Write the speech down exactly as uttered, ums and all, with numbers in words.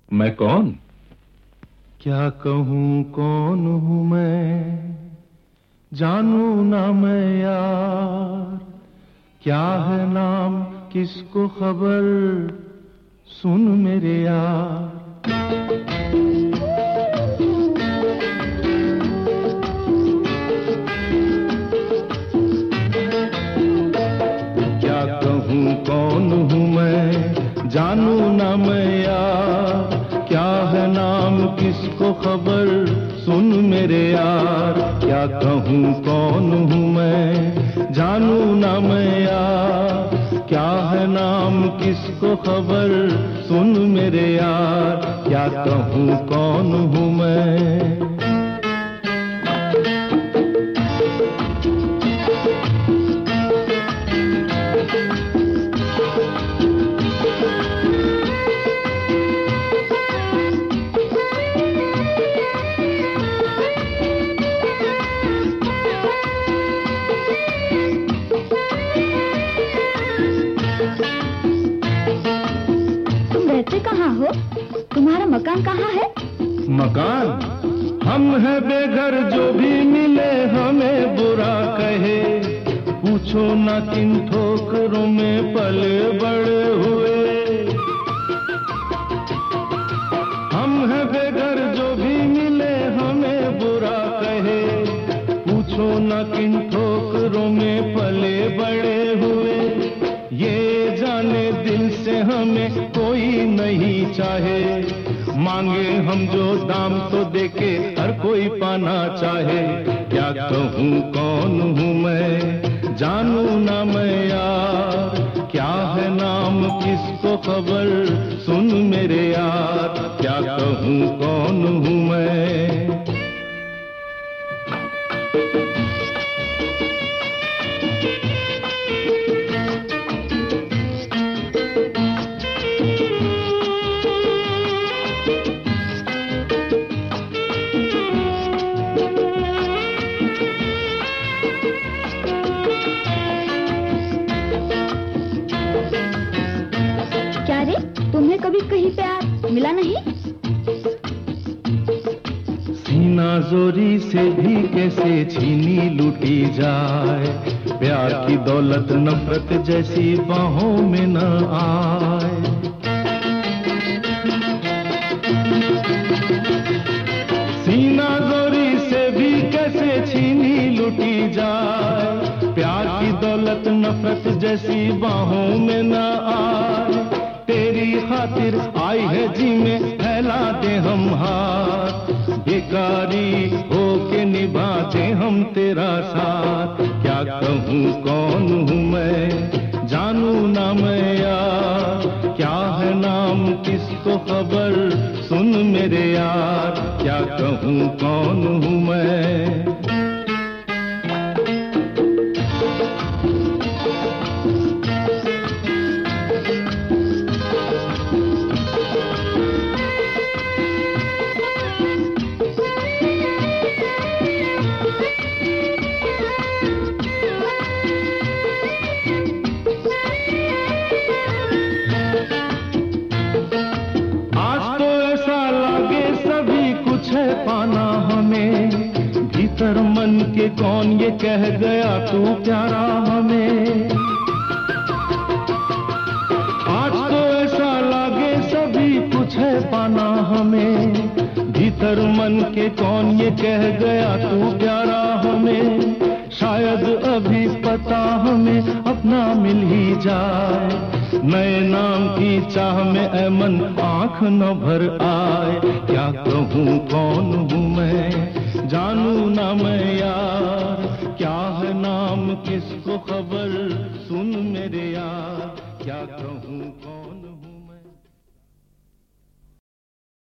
मैं कौन? क्या कहूँ कौन हूँ मैं, जानू ना मैं यार। क्या है नाम किसको खबर, सुन मेरे यार। क्या कहूँ कौन हूँ मैं, जानू ना मैं यार। क्या है नाम किसको खबर, सुन मेरे यार। क्या कहूँ कौन हूँ मैं, जानू ना मैं यार। क्या है नाम किसको खबर, सुन मेरे यार। क्या कहूँ कौन हूँ मैं। कहाँ हो? तुम्हारा मकान कहाँ है? मकान? हम हैं बेघर, जो भी मिले हमें बुरा कहे। पूछो ना किन ठोकरों में पले बड़े हुए। हम हैं बेघर, जो भी मिले हमें बुरा कहे। पूछो ना किन ठोकरों में पले बड़े हुए। ये जाने दिल से हमें कोई नहीं चाहे। मांगे हम जो दाम तो देके हर कोई पाना चाहे। क्या कहूँ कौन हूँ मैं, जानू ना मैं यार। क्या है नाम किसको खबर, सुन मेरे यार। क्या कहूँ कौन हूँ मैं। तुम्हें कभी कहीं प्यार मिला नहीं? सीना जोरी से भी कैसे छीनी लूटी जाए। प्यार की दौलत नफरत जैसी बाहों में न आए। सीना जोरी से भी कैसे छीनी लूटी जाए। प्यार की दौलत नफरत जैसी बाहों में न आए। तेरी खातिर आई है जी में फैला दे हम हाथ। बेकारी हो के निभा दे हम तेरा साथ। क्या कहूँ कौन हूँ मैं, जानू ना मैं यार। क्या है नाम किसको खबर, सुन मेरे यार। क्या कहूँ कौन हूँ मैं। पाना हमें भीतर मन के कौन ये कह गया तू प्यारा हमें। आज तो ऐसा लागे सभी कुछ है पाना हमें। भीतर मन के कौन ये कह गया तू प्यारा हमें। शायद अभी पता हमें अपना मिल ही जाए। नए नाम की चाह में ऐ मन आँख न भर आए। क्या कहूँ कौन हूँ मैं, जानू ना मैं यार। क्या है नाम किसको खबर, सुन मेरे यार। क्या कहूँ कौन